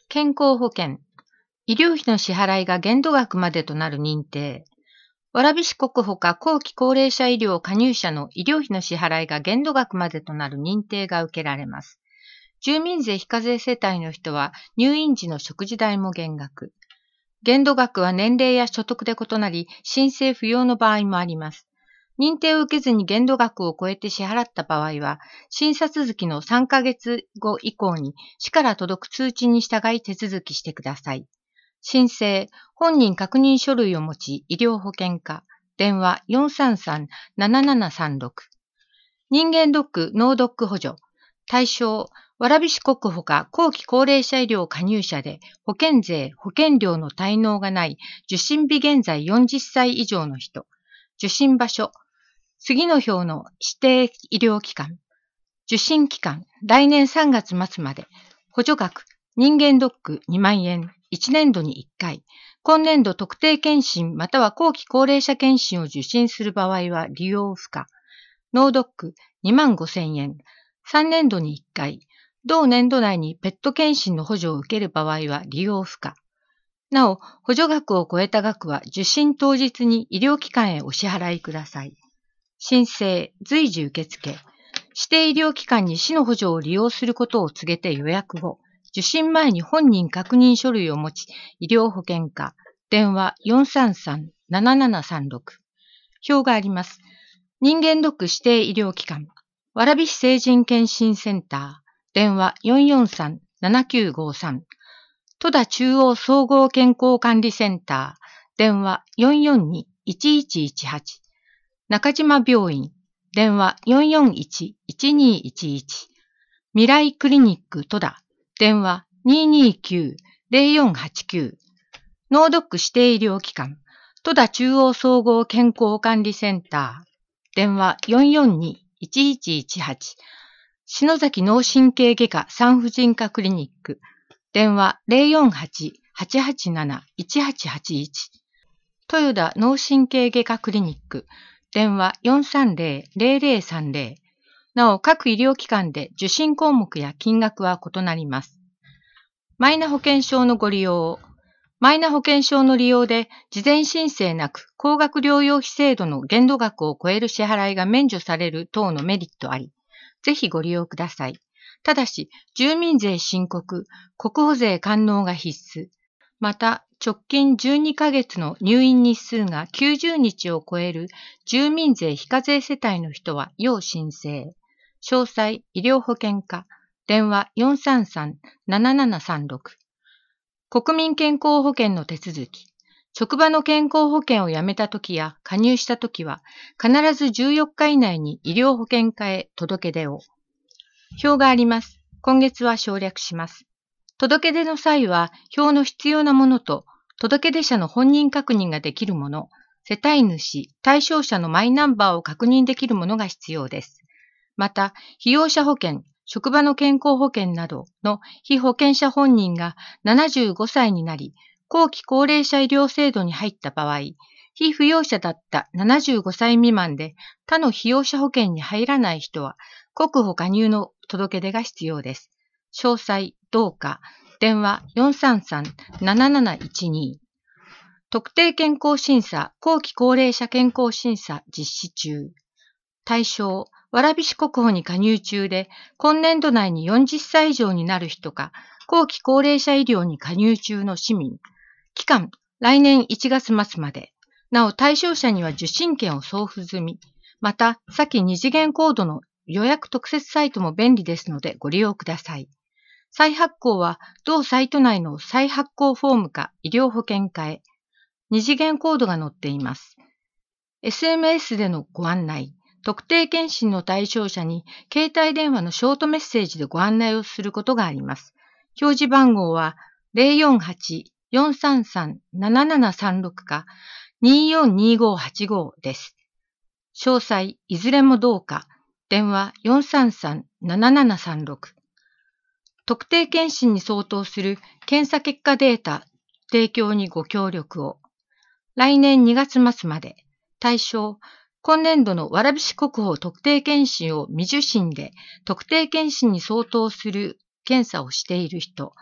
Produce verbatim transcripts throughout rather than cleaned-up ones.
健康保険、医療費の支払いが限度額までとなる認定。蕨市国保か後期高齢者医療加入者の医療費の支払いが限度額までとなる認定が受けられます。住民税非課税世帯の人は入院時の食事代も減額。限度額は年齢や所得で異なり、申請不要の場合もあります。認定を受けずに限度額を超えて支払った場合は、審査続きのさんかげつご以降に市から届く通知に従い手続きしてください。申請、本人確認書類を持ち、医療保険課、電話 よんさんさんななななさんろく。人間ドック、脳ドック補助。対象、蕨市国保か後期高齢者医療加入者で保険税、保険料の滞納がない受診日現在よんじゅっさい以上の人。受診場所、次の表の指定医療機関。受診期間、来年さんがつ末まで。補助額、人間ドックにまんえん。いちねんどにいっかい。今年度特定健診または後期高齢者健診を受診する場合は利用不可。脳ドックにまんごせんえん。さんねんどにいっかい。同年度内にペット健診の補助を受ける場合は利用不可。なお、補助額を超えた額は受診当日に医療機関へお支払いください。申請、随時受付。指定医療機関に市の補助を利用することを告げて予約後、受診前に本人確認書類を持ち、医療保険課、電話 よんさんさんななななさんろく。表があります。人間ドック指定医療機関、蕨市成人健診センター、電話 よんよんさんななきゅうごさん。戸田中央総合健康管理センター、電話 よんよんにいちいちいちはち。中島病院、電話 よんよんいちいちにいちいち。未来クリニック戸田、電話 にーにーきゅうぜろよんはちきゅう。脳ドック指定医療機関、戸田中央総合健康管理センター、電話 よんよんにいちいちいちはち。篠崎脳神経外科産婦人科クリニック、電話 ぜろよんはちはちはちなないちはちはちいち。豊田脳神経外科クリニック、電話 よんさんぜろぜろぜろさんぜろ。なお、各医療機関で受診項目や金額は異なります。マイナ保険証のご利用。マイナ保険証の利用で、事前申請なく、高額療養費制度の限度額を超える支払いが免除される等のメリットあり、ぜひご利用ください。ただし、住民税申告、国保税完納が必須。また、直近じゅうにかげつの入院日数がきゅうじゅうにちを超える住民税非課税世帯の人は要申請。詳細、医療保険課、電話 よんさんさんななななさんろく。国民健康保険の手続き。職場の健康保険を辞めたときや加入したときは、必ずじゅうよっか以内に医療保険課へ届け出を。表があります。今月は省略します。届け出の際は、表の必要なものと、届け出者の本人確認ができるもの、世帯主、対象者のマイナンバーを確認できるものが必要です。また、被用者保険、職場の健康保険などの被保険者本人がななじゅうごさいになり、後期高齢者医療制度に入った場合、被扶養者だったななじゅうごさい未満で他の被用者保険に入らない人は、国保加入の届け出が必要です。詳細、どうか、電話 よんさんさんなななないちに。特定健康審査、後期高齢者健康審査実施中。対象、蕨市国保に加入中で、今年度内によんじゅっさい以上になる人か、後期高齢者医療に加入中の市民。期間、来年いちがつ末まで。なお、対象者には受診券を送付済み。また、先二次元コードの予約特設サイトも便利ですのでご利用ください。再発行は、同サイト内の再発行フォームか医療保険課へ。二次元コードが載っています。エスエムエス でのご案内。特定健診の対象者に携帯電話のショートメッセージでご案内をすることがあります。表示番号は ぜろよんはちよんさんさんななななさんろく かにーよんにーごはちごです。詳細、いずれもどうか、電話 よんさんさんななななさんろく。特定健診に相当する検査結果データ提供にご協力を。来年にがつ末まで。対象、今年度の蕨市国保特定健診を未受診で特定健診に相当する検査をしている人、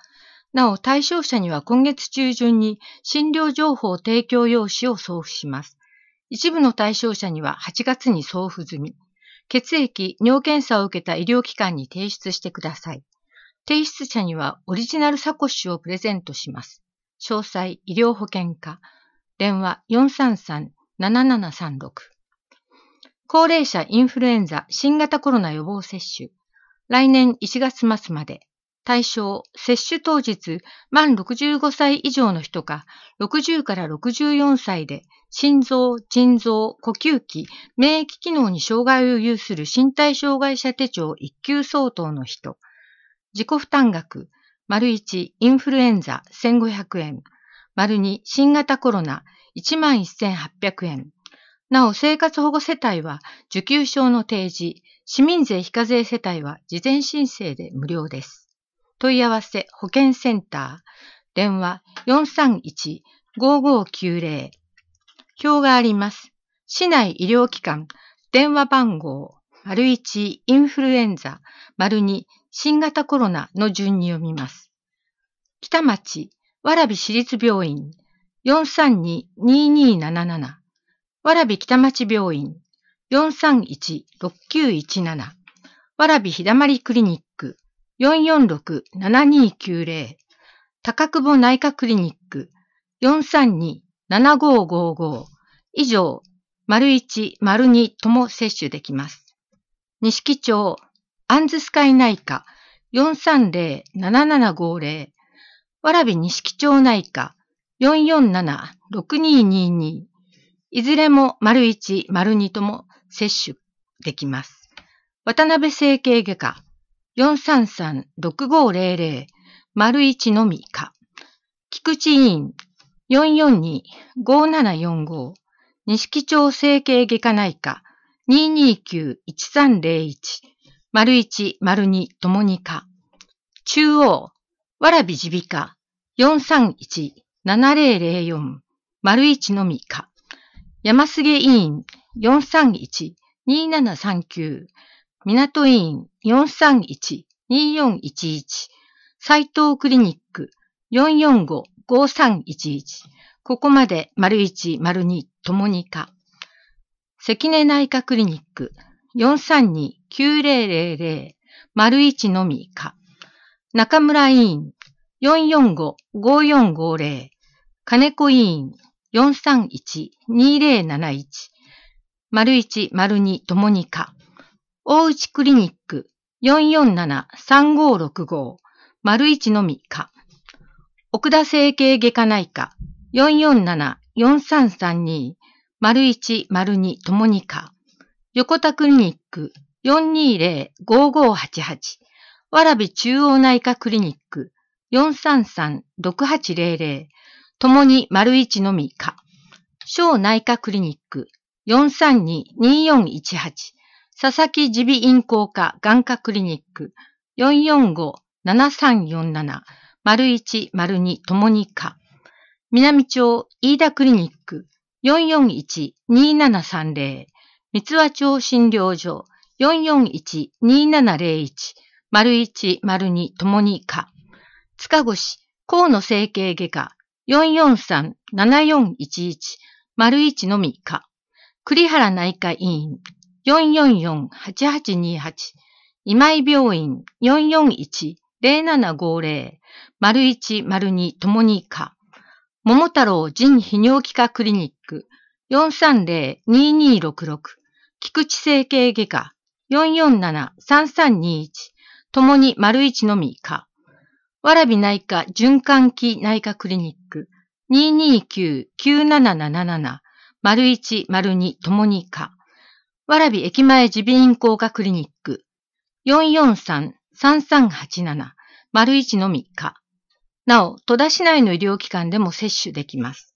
なお、対象者には今月中旬に診療情報提供用紙を送付します。一部の対象者にははちがつに送付済み。血液、尿検査を受けた医療機関に提出してください。提出者にはオリジナルサコッシュをプレゼントします。詳細、医療保険課。電話 よんさんさん ななななさんろく。高齢者インフルエンザ新型コロナ予防接種。来年いちがつ末まで。対象、接種当日、満ろくじゅうごさい以上の人か、ろくじゅうからろくじゅうよんさいで、心臓、腎臓、呼吸器、免疫機能に障害を有する身体障害者手帳いっ級相当の人。自己負担額、丸いち、インフルエンザせんごひゃくえん。丸に、新型コロナいちまんせんはっぴゃくえん。なお、生活保護世帯は受給証の提示、市民税非課税世帯は事前申請で無料です。問い合わせ保健センター、電話 よんさんいち ごごきゅうぜろ。表があります。市内医療機関、電話番号、丸いちインフルエンザ、丸に新型コロナの順に読みます。北町、蕨市立病院、よんさんに ににーなななな。蕨北町病院、よんさんいち ろっきゅういちなな。蕨ひだまりクリニック、よんよんろく ななにきゅうぜろ。高久保内科クリニック、よんさんに ななごごご。以上、丸いち、丸にとも接種できます。錦町、アンズスカイ内科、よんさんぜろ ななななごぜろ。蕨錦町内科、よんよんなな ろくににに。いずれも丸いち、丸にとも接種できます。渡辺整形外科、よんさんさん ろくごぜろぜろ、丸いちのみか。菊池医院、よんよんに ごななよんご。錦町整形外科内科、ににきゅう いちさんぜろいち、丸いち、丸にともにか。中央、蕨耳鼻科、よんさんいち ななぜろぜろよん、丸いちのみか。山菅医院、よんさんいち にななさんきゅう、港医院、よんさんいち によんいちいち、斉藤クリニック、よんよんご ごさんいちいち、ここまで丸いち、丸にともにか。関根内科クリニック、よんさんに きゅうぜろぜろぜろ、丸いちのみか。中村医院、よんよんご ごよんごぜろ、金子医院、よんさんいち にぜろなないち、丸いち、丸にともにか。大内クリニック、よんよんなな さんごろくご、丸いちのみか。奥田整形外科内科、よんよんなな よんさんさんに、丸いち、丸にともにか。横田クリニック、よんにぜろ ごごはちはち、蕨中央内科クリニック、よんさんさん ろくはちぜろぜろ、ともに丸いちのみか。小内科クリニック、よんさんに によんいちはち、佐々木耳鼻咽喉科眼科クリニック、よんよんご ななさんよんなな、丸いち、丸にともにか。南町飯田クリニック、よんよんいち にななさんぜろ、三輪町診療所、よんよんいち にななぜろいち、丸いち、丸にともにか。塚越河野整形外科、よんよんさん ななよんいちいち、丸いちのみか。栗原内科医院、よんよんよん はちはちにはち、今井病院、よんよんいち ぜろななごぜろ、丸いち、丸にともにか。桃太郎腎泌尿器科クリニック、よんさんぜろ ににろくろく、菊池整形外科、よんよんなな さんさんにいち、ともに丸いちのみか。蕨内科循環器内科クリニック、ににきゅう きゅうなななななな、丸いち、丸にともにか。蕨駅前耳鼻咽喉科クリニック、よんよんさん さんさんはちなな、丸いちのみか。なお、戸田市内の医療機関でも接種できます。